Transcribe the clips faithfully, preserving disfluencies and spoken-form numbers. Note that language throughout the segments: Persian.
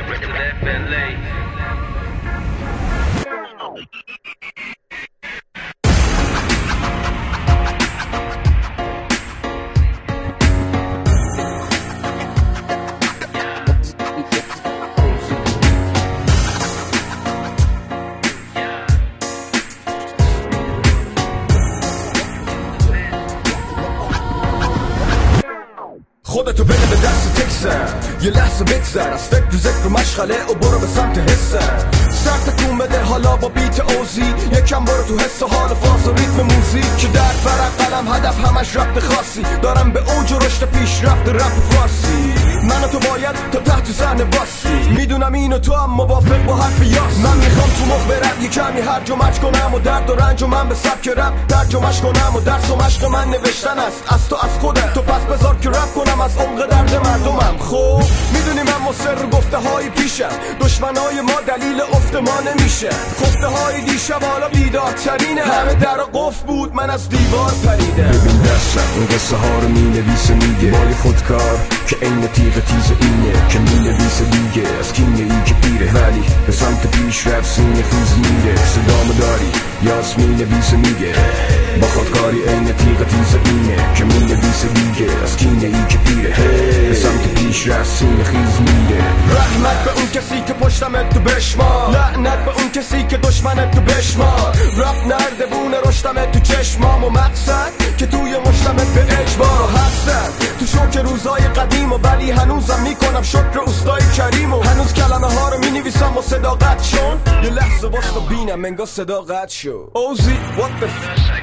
خودتو بده به دست تکسر، یه لحظه بگذر از فکر و ذکر و مشغله و برو به سمت حسر. سر تکون بده حالا با بیت اوزی، یکم برو تو حس و حال فاز و ریتم موزیک که در فرق قلم هدف همش ربط خاصی. دارم به اوج و رشد پیش رفت رپ فارسی. من و تو باید تا تحت زن باسی، میدونم اینو تو هم موافق با حرف یاس. من میخوام تو مخ برم یه کمی هرج و مرج کنم و درد و رنج و من به سبک رپ ترجمه‌اش کنم و درس و مشق من نوشتن است از تو از خودت. تو پس بذار که رپ کنم از عمق درد مردمم. خب میدونی من مصر گفته های پیشم، دشمنای ما دلیل افت ما نمیشه. خفته های دیشب حالا بیدارترینه، همه در قفل بود من از دیوار پریدم. ببین دستم اون قصه ها رو مینویسه میگه با یه خودکار که عین تیغ تیز اینه که مینویسه دیگه از کینه ای که پیره، ولی به سمت پیش رفت سینه خیز میره. صدامو داری یاس مینویسه میگه با خودکاری عین تیغ تیز اینه که مینویسه دیگه از کینه ای که پیره. به سمت پیش رفت سینه خیز میره. رحمت به اون کسی که پشتمت تو بشمار، لعنت به اون کسی که دشمنت تو بشمار. رپ نردبونه رشتمت تو چشمام و مقصد که توی مشتمت به اجبار هستن. تو شوک روزای قدیم و ولی هنوزم میکنم شکر اوستای کریم و هنوز کلمه ها رو مینویسم و صداقت شون. یه لحظه واسه بینم انگار صداقت شو. اوزی what the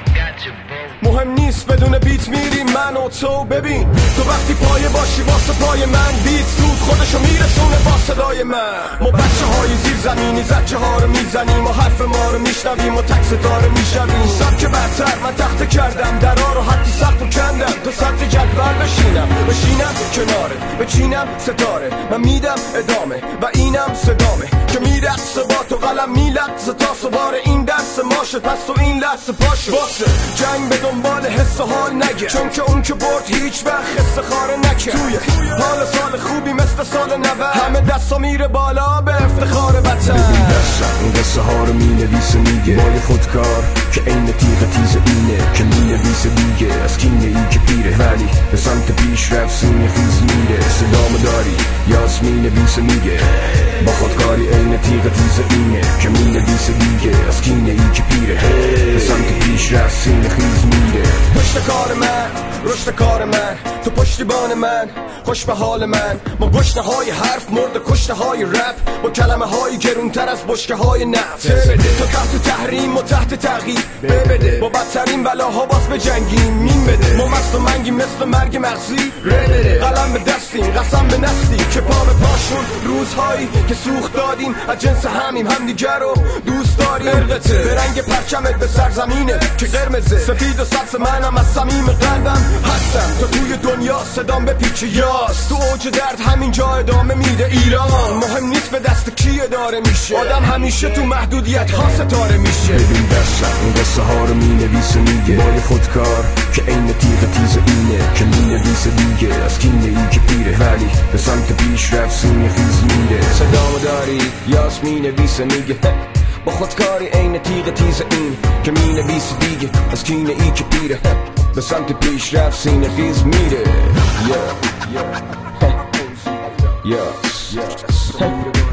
مهم نیست بدون بیت میریم من و تو. ببین تو وقتی پایه باشی واسه پای من بیت زود خودشو میرسونه با صدای من. ما بچه های زیر زمینی زچه ها رو میزنیم و حرف ما رو میشنویم و تک ستاره میشویم. سبک برتر من تخته کردم درا رو حتی سقف و کندم تا سطح جدول بشینم بشینم کنارت بچینم ستاره. من میدم ادامه و اینم صدامه که میرقصه با تو قلم میلقصه تا سوار این دست ماشه. پس تو این لحظه پاشه واسه جنگ به دنبال حس و حال نگه، چون که اون که برد هیچ وقت حس خاره نکرد. توی حال سال خوبی مثل سال نود همه دستا میره بالا به افتخار وطن. ببین دستم اون قصه ها رو مینویسه میگه با یه خودکار که عین تیغ تیز اینه که مینویسه دیگه از کینه ای که پیره، ولی به سمت پیش رفت سینه خیز میره. صدامو داری یاس مینویسه میگه با خودکاری عین تیغ تیز اینه که مینویسه دیگه از کینه ای که پیره. به سمت پیش رفت سینه خیز میره. پشت کار من رشد کار من تو پشتیبان من خوش به حال من. با گشنه های حرف مرد کشته های رپ با کلمه های گرونتر از بشکه های نفت. تو تحت تحریم و تحت تغییر ببده با بدترین بلاها باز به جنگیم مین بده. ما مست و منگیم مثل مرگ مغزی ره قلم به دستیم قسم به نسلی که پا به پاشون روزهایی که سوخت دادیم از جنس همیم همدیگر رو دوست داریم. ارقته به رنگ پرچمت به سرزمینه که قرمزه سفید و سبز منم از صمیم قلبم هستم. تو توی دنیا صدام به پیچ یاس تو اوج درد همینجا ادامه میده ایران. مهم نیست به دست کی اداره میشه، آدم همیشه تو محدودیت ها ستاره میشه. ببین دستم اون قصه ها رو مینویسه میگه با یه خودکار که عین تیغ تیز اینه که مینویسه دیگه از کینه ای که پیره، ولی به سمت پیش رفت سینه خیز میره. صدامو داری یاس مینویسه میگه با خودکاری عین تیغ تیز این که مینویسه دیگه از کینه ای که پیره. به سمت پیش رفت سینه خیز میره. yeah. yeah. yeah. yeah.